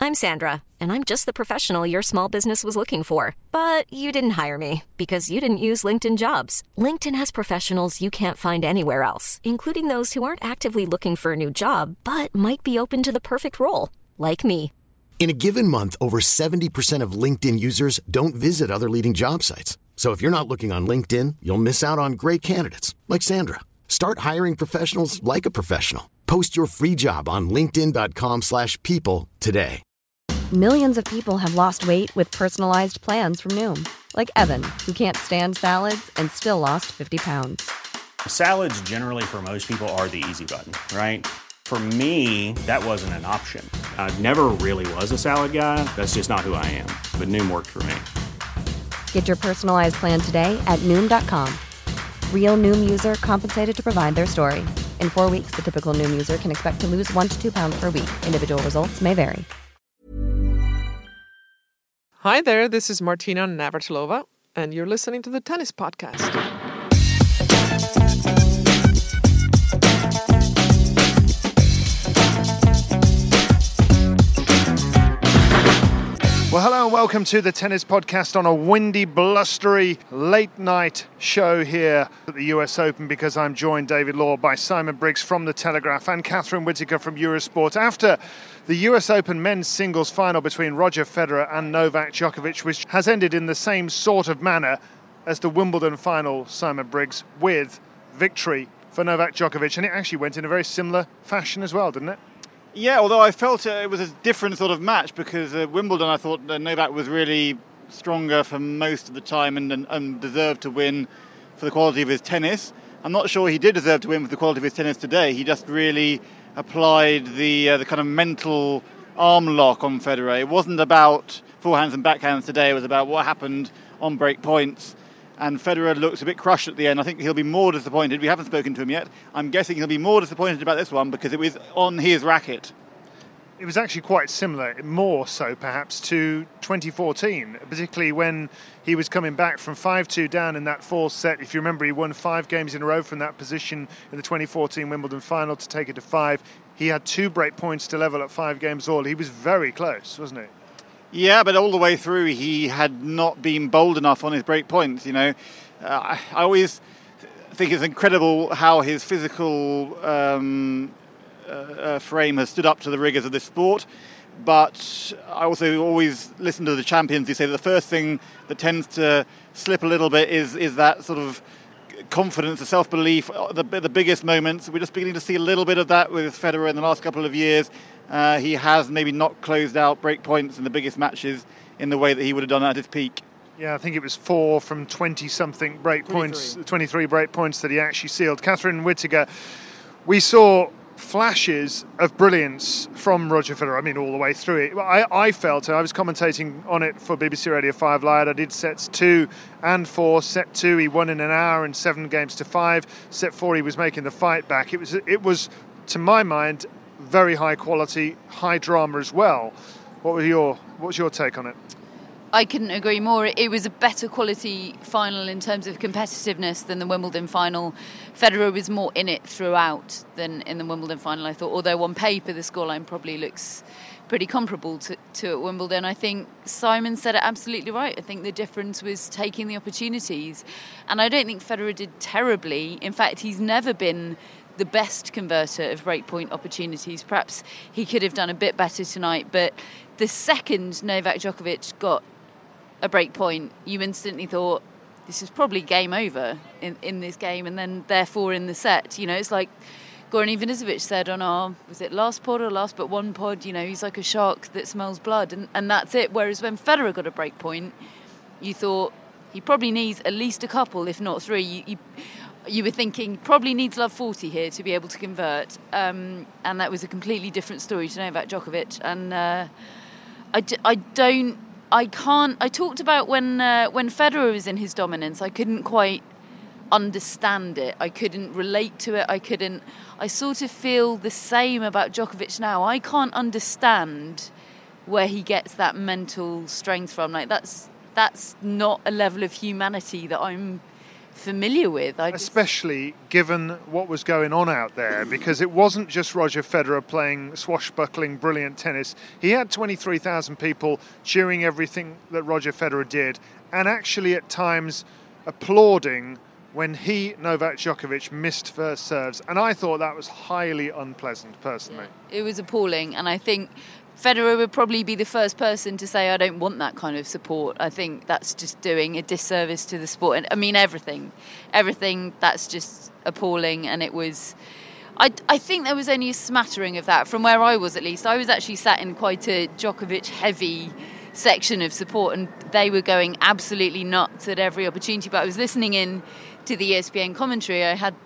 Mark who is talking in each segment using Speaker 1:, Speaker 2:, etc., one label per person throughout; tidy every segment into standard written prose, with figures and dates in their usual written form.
Speaker 1: I'm Sandra, and I'm just the professional your small business was looking for. But you didn't hire me because you didn't use LinkedIn Jobs. LinkedIn has professionals you can't find anywhere else, including those who aren't actively looking for a new job, but might be open to the perfect role, like me.
Speaker 2: In a given month, over 70% of LinkedIn users don't visit other leading job sites. So if you're not looking on LinkedIn, you'll miss out on great candidates like Sandra. Start hiring professionals like a professional. Post your free job on linkedin.com/people today.
Speaker 3: Millions of people have lost weight with personalized plans from Noom. Like Evan, who can't stand salads and still lost 50 pounds.
Speaker 4: Salads generally for most people are the easy button, right? For me, that wasn't an option. I never really was a salad guy. That's just not who I am. But Noom worked for me.
Speaker 3: Get your personalized plan today at Noom.com. Real Noom user compensated to provide their story. In 4 weeks, the typical Noom user can expect to lose 1 to 2 pounds per week. Individual results may vary.
Speaker 5: Hi there, this is Martina Navratilova, and you're listening to the Tennis Podcast.
Speaker 6: Well, hello and welcome to the Tennis Podcast on a windy, blustery, late-night show here at the US Open, because I'm joined, David Law, by Simon Briggs from The Telegraph and Catherine Whitaker from Eurosport after the US Open men's singles final between Roger Federer and Novak Djokovic, which has ended in the same sort of manner as the Wimbledon final, Simon Briggs, with victory for Novak Djokovic. And it actually went in a very similar fashion as well, didn't it?
Speaker 7: Yeah, although I felt it was a different sort of match, because Wimbledon, I thought Novak was really stronger for most of the time and deserved to win for the quality of his tennis. I'm not sure he did deserve to win for the quality of his tennis today. He just really applied the kind of mental arm lock on Federer. It wasn't about forehands and backhands today. It was about what happened on break points. And Federer looked a bit crushed at the end. I think he'll be more disappointed. We haven't spoken to him yet. I'm guessing he'll be more disappointed about this one because it was on his racket.
Speaker 6: It was actually quite similar, more so perhaps, to 2014, particularly when he was coming back from 5-2 down in that fourth set. If you remember, he won 5 games in a row from that position in the 2014 Wimbledon final to take it to 5. He had 2 break points to level at 5 games all. He was very close, wasn't he?
Speaker 7: Yeah, but all the way through, he had not been bold enough on his break points. You know, I always think it's incredible how his physical frame has stood up to the rigours of this sport. But I also always listen to the champions who say that the first thing that tends to slip a little bit is that sort of confidence, the self-belief, the biggest moments. We're just beginning to see a little bit of that with Federer in the last couple of years. He has maybe not closed out break points in the biggest matches in the way that he would have done at his peak.
Speaker 6: Yeah, I think it was 4 from 20-something break 23 points, 23 break points that he actually sealed. Catherine Whitaker, we saw flashes of brilliance from Roger Federer, I mean, all the way through it. I felt, and I was commentating on it for BBC Radio 5 Live, I did sets 2 and 4. Set 2, he won in an hour and 7 games to 5. Set 4, he was making the fight back. It was, to my mind, very high quality, high drama as well. What's your take on it?
Speaker 8: I couldn't agree more. It was a better quality final in terms of competitiveness than the Wimbledon final. Federer was more in it throughout than in the Wimbledon final, I thought. Although on paper the scoreline probably looks pretty comparable to Wimbledon. I think Simon said it absolutely right. I think the difference was taking the opportunities. And I don't think Federer did terribly. In fact, he's never been the best converter of breakpoint opportunities. Perhaps he could have done a bit better tonight, but the second Novak Djokovic got a breakpoint, you instantly thought this is probably game over in this game, and then therefore in the set, you know, it's like Goran Ivanisevic said on our, was it last pod or last but one pod, you know, he's like a shark that smells blood, and that's it. Whereas when Federer got a breakpoint, you thought he probably needs at least a couple, if not 3. You were thinking probably needs love 40 here to be able to convert, and that was a completely different story to Novak Djokovic. And I talked about when Federer was in his dominance, I couldn't quite understand it. I couldn't relate to it. I sort of feel the same about Djokovic now. I can't understand where he gets that mental strength from. Like that's not a level of humanity that I'm familiar with.
Speaker 6: Especially given what was going on out there, because it wasn't just Roger Federer playing swashbuckling, brilliant tennis. He had 23,000 people cheering everything that Roger Federer did, and actually at times applauding when he, Novak Djokovic, missed first serves. And I thought that was highly unpleasant, personally.
Speaker 8: Yeah, it was appalling, and I think Federer would probably be the first person to say, I don't want that kind of support. I think that's just doing a disservice to the sport. And I mean, everything, that's just appalling. And it was, I think there was only a smattering of that from where I was, at least. I was actually sat in quite a Djokovic-heavy section of support, and they were going absolutely nuts at every opportunity. But I was listening in to the ESPN commentary. I had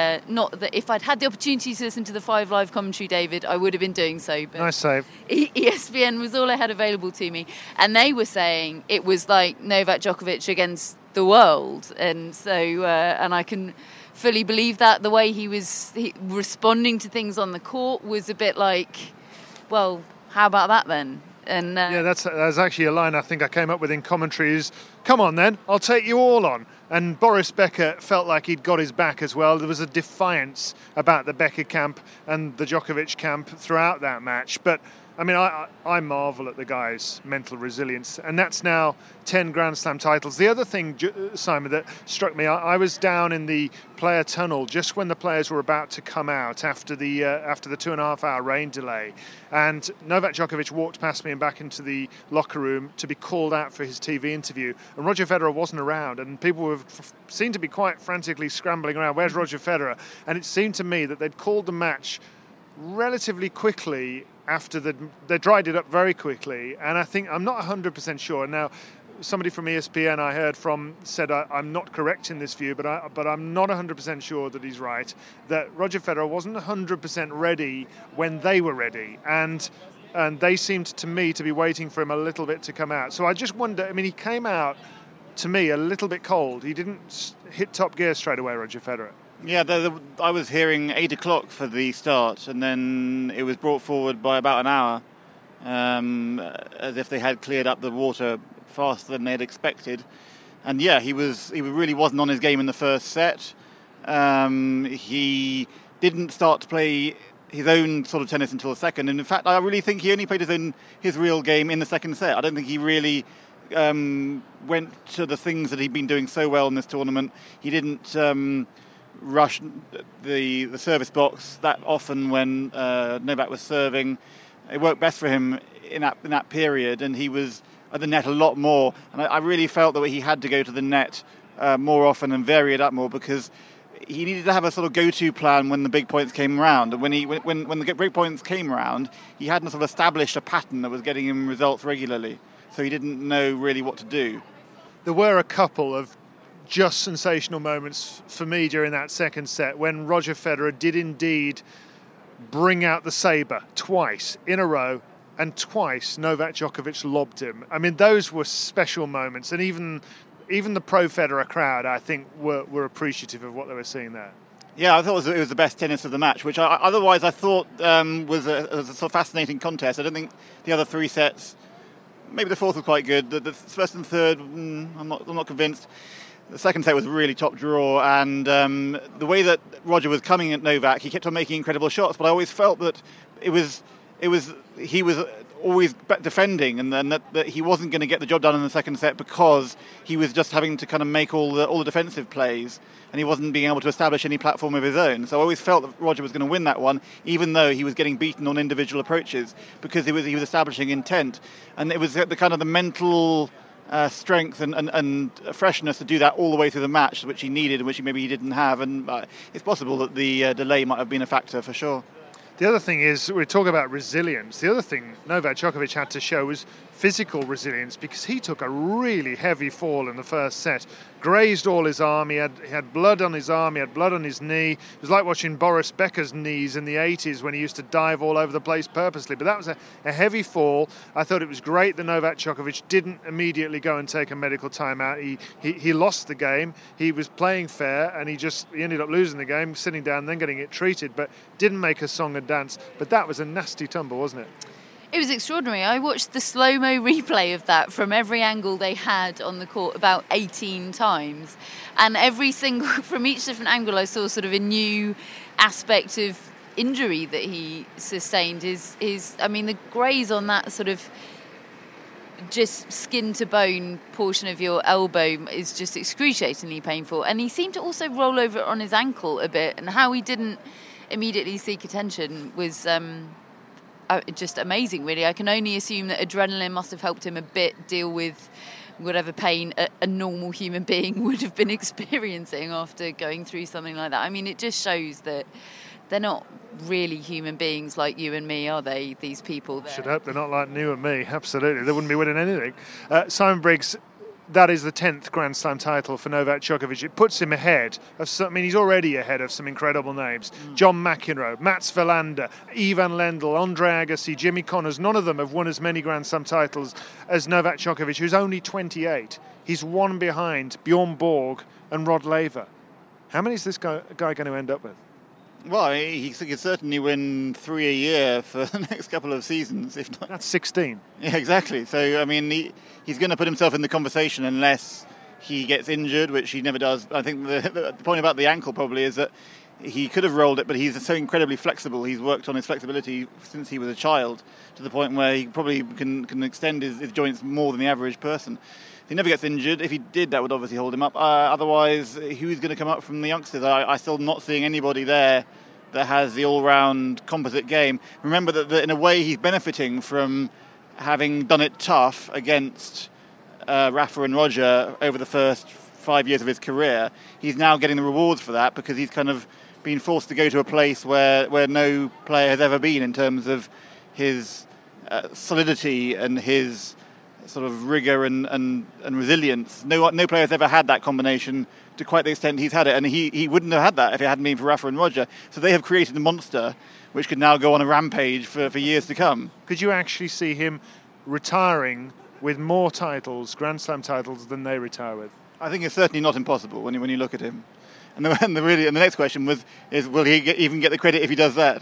Speaker 8: if I'd had the opportunity to listen to the 5 Live commentary, David, I would have been doing so. But
Speaker 6: nice save.
Speaker 8: ESPN was all I had available to me, and they were saying it was like Novak Djokovic against the world, and so and I can fully believe that. The way he was responding to things on the court was a bit like, well, how about that then? And
Speaker 6: yeah, that's actually a line I think I came up with in commentary is, come on then, I'll take you all on. And Boris Becker felt like he'd got his back as well. There was a defiance about the Becker camp and the Djokovic camp throughout that match. But, I mean, I marvel at the guy's mental resilience. And that's now 10 Grand Slam titles. The other thing, Simon, that struck me, I was down in the player tunnel just when the players were about to come out after the 2.5-hour rain delay. And Novak Djokovic walked past me and back into the locker room to be called out for his TV interview. And Roger Federer wasn't around. And people seemed to be quite frantically scrambling around. Where's Roger Federer? And it seemed to me that they'd called the match relatively quickly after they dried it up very quickly. And I think, I'm not 100% sure. Now, somebody from ESPN I heard from said I'm not correct in this view, but I'm not 100% sure that he's right, that Roger Federer wasn't 100% ready when they were ready. And they seemed to me to be waiting for him a little bit to come out. So I just wonder, I mean, he came out, to me, a little bit cold. He didn't hit top gear straight away, Roger Federer.
Speaker 7: Yeah, I was hearing 8 o'clock for the start, and then it was brought forward by about an hour, as if they had cleared up the water faster than they had expected. And yeah, he really wasn't on his game in the first set. He didn't start to play his own sort of tennis until the second, and in fact, I really think he only played his real game in the second set. I don't think he really went to the things that he'd been doing so well in this tournament. He didn't rush the service box that often when Novak was serving. It worked best for him in that period, and he was at the net a lot more. And I really felt that he had to go to the net more often and vary it up more, because he needed to have a sort of go-to plan when the big points came around. And when the big points came around, he hadn't sort of established a pattern that was getting him results regularly. So he didn't know really what to do.
Speaker 6: There were a couple of just sensational moments for me during that second set when Roger Federer did indeed bring out the sabre twice in a row, and twice Novak Djokovic lobbed him. I mean, those were special moments, and even the pro-Federer crowd, I think, were appreciative of what they were seeing there.
Speaker 7: Yeah, I thought it was the best tennis of the match, which otherwise I thought was a sort of fascinating contest. I don't think the other 3 sets, maybe the fourth was quite good. The first and third, I'm not convinced. The second set was a really top draw, and the way that Roger was coming at Novak, he kept on making incredible shots, but I always felt that he was always defending, and then that he wasn't going to get the job done in the second set because he was just having to kind of make all the defensive plays, and he wasn't being able to establish any platform of his own. So I always felt that Roger was going to win that one, even though he was getting beaten on individual approaches, because he was establishing intent, and it was the kind of the mental strength and freshness to do that all the way through the match, which he needed and which maybe he didn't have. And it's possible that the delay might have been a factor for sure.
Speaker 6: The other thing is, we talk about resilience. The other thing Novak Djokovic had to show was physical resilience, because he took a really heavy fall in the first set, grazed all his arm, he had blood on his arm, he had blood on his knee. It was like watching Boris Becker's knees in the 80s when he used to dive all over the place purposely. But that was a heavy fall. I thought it was great that Novak Djokovic didn't immediately go and take a medical timeout. He lost the game. He was playing fair, and he ended up losing the game, sitting down and then getting it treated, but didn't make a song and dance. But that was a nasty tumble, wasn't it?
Speaker 8: It was extraordinary. I watched the slow-mo replay of that from every angle they had on the court about 18 times. And every single, from each different angle, I saw sort of a new aspect of injury that he sustained. The graze on that sort of just skin to bone portion of your elbow is just excruciatingly painful. And he seemed to also roll over on his ankle a bit, and how he didn't immediately seek attention was just amazing, really. I can only assume that adrenaline must have helped him a bit deal with whatever pain a normal human being would have been experiencing after going through something like that. I mean, it just shows that they're not really human beings like you and me, are they, these people?
Speaker 6: Should hope they're not like you and me, absolutely. They wouldn't be winning anything. Simon Briggs, that is the 10th Grand Slam title for Novak Djokovic. It puts him ahead of he's already ahead of some incredible names. John McEnroe, Mats Wilander, Ivan Lendl, Andre Agassi, Jimmy Connors. None of them have won as many Grand Slam titles as Novak Djokovic, who's only 28. He's one behind Bjorn Borg and Rod Laver. How many is this guy going to end up with?
Speaker 7: Well, he could certainly win 3 a year for the next couple of seasons, if not.
Speaker 6: That's 16.
Speaker 7: Yeah, exactly. So, I mean, he's going to put himself in the conversation unless he gets injured, which he never does. I think the point about the ankle probably is that he could have rolled it, but he's so incredibly flexible. He's worked on his flexibility since he was a child to the point where he probably can extend his joints more than the average person. He never gets injured. If he did, that would obviously hold him up. Otherwise, who's going to come up from the youngsters? I'm still not seeing anybody there that has the all-round composite game. Remember that in a way he's benefiting from having done it tough against Rafa and Roger over the first 5 years of his career. He's now getting the rewards for that because he's kind of been forced to go to a place where no player has ever been in terms of his solidity and his sort of rigor and resilience. No player has ever had that combination to quite the extent he's had it, and he wouldn't have had that if it hadn't been for Rafa and Roger. So they have created a monster which could now go on a rampage for years to come. Could
Speaker 6: you actually see him retiring with more titles, Grand Slam titles, than they retire with?
Speaker 7: I think it's certainly not impossible when you look at him. And the next question is will he even get the credit if he does that?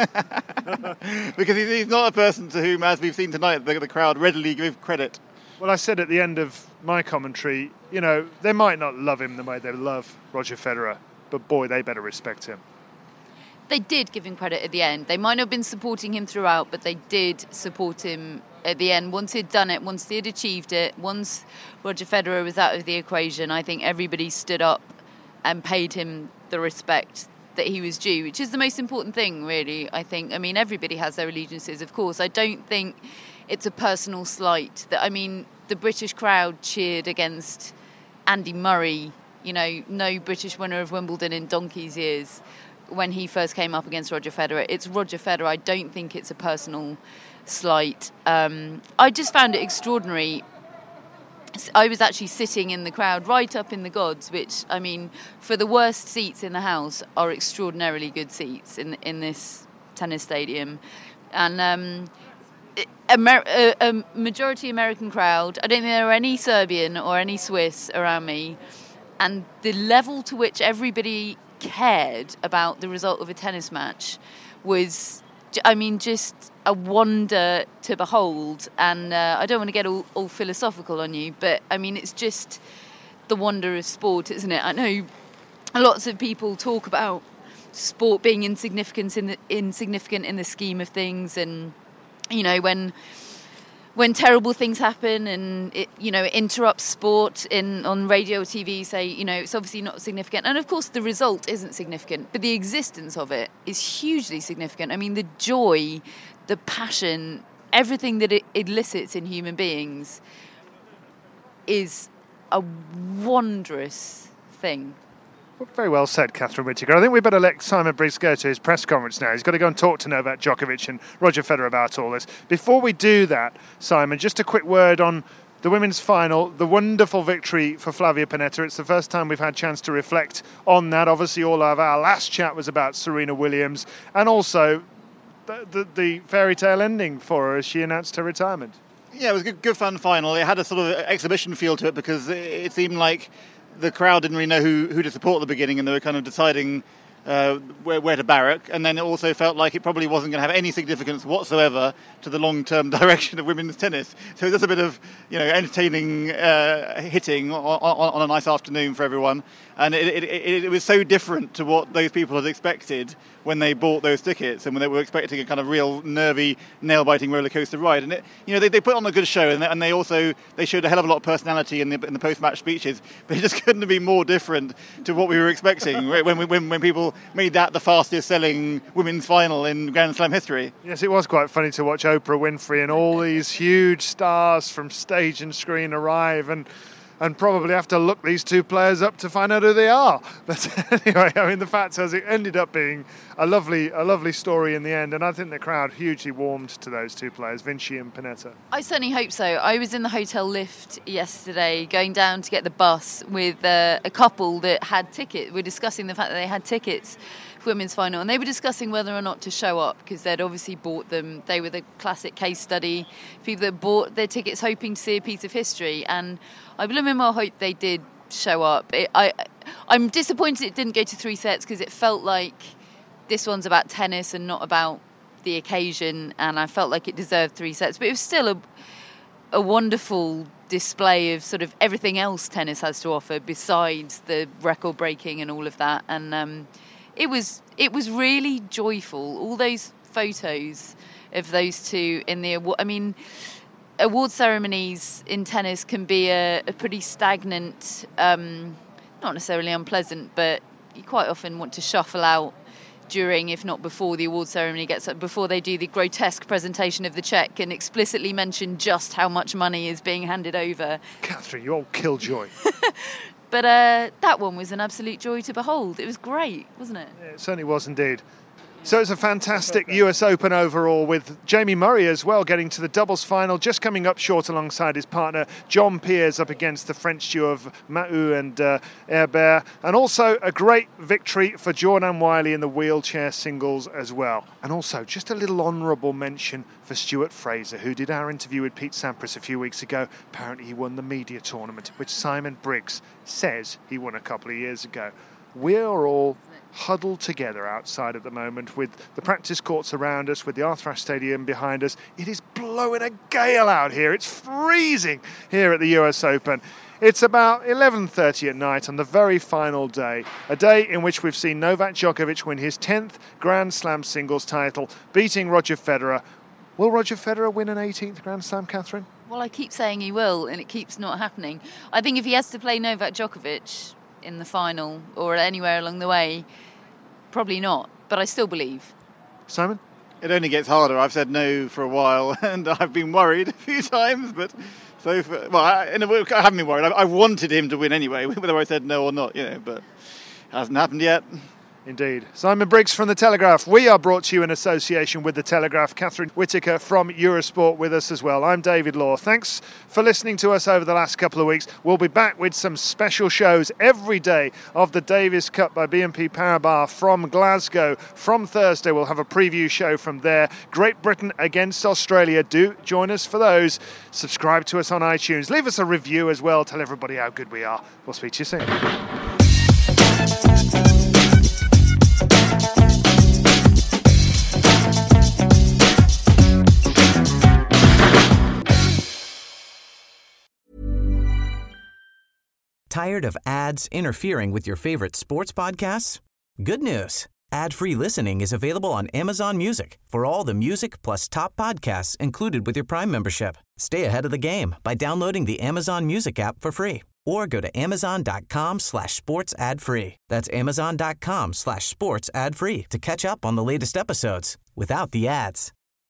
Speaker 7: Because he's not a person to whom, as we've seen tonight, the crowd readily give credit.
Speaker 6: Well, I said at the end of my commentary, they might not love him the way they love Roger Federer, but boy, they better respect him.
Speaker 8: They did give him credit at the end. They might not have been supporting him throughout, but they did support him at the end. Once he'd done it, once he had achieved it, once Roger Federer was out of the equation, I think everybody stood up and paid him the respect that he was due, which is the most important thing, really, I think. I mean, everybody has their allegiances, of course. I don't think it's a personal slight. The British crowd cheered against Andy Murray, no British winner of Wimbledon in donkey's years, when he first came up against Roger Federer. It's Roger Federer. I don't think it's a personal slight. I just found it extraordinary. I was actually sitting in the crowd right up in the gods, which, for the worst seats in the house, are extraordinarily good seats in this tennis stadium. And a majority American crowd. I don't think there were any Serbian or any Swiss around me. And the level to which everybody cared about the result of a tennis match was, just a wonder to behold. And I don't want to get all philosophical on you, but it's just the wonder of sport, isn't it? I know lots of people talk about sport being insignificant in the scheme of things, and when terrible things happen and it interrupts sport on radio or TV, say it's obviously not significant. And of course the result isn't significant, but the existence of it is hugely significant. The joy, the passion, everything that it elicits in human beings is a wondrous thing.
Speaker 6: Very well said, Catherine Whittaker. I think we better let Simon Briggs go to his press conference now. He's got to go and talk to Novak Djokovic and Roger Federer about all this. Before we do that, Simon, just a quick word on the women's final, the wonderful victory for Flavia Pennetta. It's the first time we've had a chance to reflect on that. Obviously, all of our last chat was about Serena Williams, and also the fairy tale ending for her as she announced her retirement.
Speaker 7: Yeah, it was a good fun final. It had a sort of exhibition feel to it because it seemed like the crowd didn't really know who to support at the beginning, and they were kind of deciding where to barrack, and then it also felt like it probably wasn't going to have any significance whatsoever to the long-term direction of women's tennis. So there's a bit of entertaining hitting on a nice afternoon for everyone, and it was so different to what those people had expected when they bought those tickets and when they were expecting a kind of real nervy, nail-biting roller coaster ride. And they put on a good show, and they showed a hell of a lot of personality in the post-match speeches, but it just couldn't have been more different to what we were expecting when people made that the fastest-selling women's final in Grand Slam history.
Speaker 6: Yes, it was quite funny to watch Oprah Winfrey and all these huge stars from stage and screen arrive and probably have to look these two players up to find out who they are. But anyway, I mean, the fact is it ended up being a lovely story in the end, and I think the crowd hugely warmed to those two players, Vinci and Pennetta.
Speaker 8: I certainly hope so. I was in the hotel lift yesterday going down to get the bus with a couple that had tickets. We're discussing the fact that they had tickets for women's final, and they were discussing whether or not to show up because they'd obviously bought them. They were the classic case study, people that bought their tickets hoping to see a piece of history, and I blooming well hope they did show up. I'm disappointed it didn't go to 3 sets because it felt like this one's about tennis and not about the occasion, and I felt like it deserved 3 sets. But it was still a wonderful display of sort of everything else tennis has to offer besides the record breaking and all of that. And it was really joyful. All those photos of those two in the award ceremonies in tennis can be a pretty stagnant, not necessarily unpleasant, but you quite often want to shuffle out during, if not before, the award ceremony gets up, before they do the grotesque presentation of the cheque and explicitly mention just how much money is being handed over.
Speaker 6: Catherine, you old killjoy.
Speaker 8: But that one was an absolute joy to behold. It was great, wasn't it?
Speaker 6: Yeah, it certainly was indeed. So it's a fantastic US Open overall, with Jamie Murray as well getting to the doubles final, just coming up short alongside his partner John Peers up against the French duo of Mahut and Herbert, and also a great victory for Jordan Wiley in the wheelchair singles as well. And also just a little honourable mention for Stuart Fraser, who did our interview with Pete Sampras a few weeks ago. Apparently he won the media tournament, which Simon Briggs says he won a couple of years ago. We're all huddled together outside at the moment with the practice courts around us, with the Arthur Ashe Stadium behind us. It is blowing a gale out here. It's freezing here at the US Open. It's about 11:30 at night on the very final day, a day in which we've seen Novak Djokovic win his 10th Grand Slam singles title, beating Roger Federer. Will Roger Federer win an 18th Grand Slam, Catherine?
Speaker 8: Well, I keep saying he will, and it keeps not happening. I think if he has to play Novak Djokovic in the final or anywhere along the way, probably not, but I still believe.
Speaker 6: Simon?
Speaker 7: It only gets harder. I've said no for a while and I've been worried a few times, but I haven't been worried. I wanted him to win anyway, whether I said no or not, but it hasn't happened yet.
Speaker 6: Indeed. Simon Briggs from The Telegraph. We are brought to you in association with The Telegraph. Catherine Whitaker from Eurosport with us as well. I'm David Law. Thanks for listening to us over the last couple of weeks. We'll be back with some special shows every day of the Davis Cup by BNP Paribas from Glasgow. From Thursday, we'll have a preview show from there. Great Britain against Australia. Do join us for those. Subscribe to us on iTunes. Leave us a review as well. Tell everybody how good we are. We'll speak to you soon.
Speaker 9: Tired of ads interfering with your favorite sports podcasts? Good news. Ad-free listening is available on Amazon Music for all the music plus top podcasts included with your Prime membership. Stay ahead of the game by downloading the Amazon Music app for free or go to amazon.com/sports ad free. That's amazon.com/sports ad free to catch up on the latest episodes without the ads.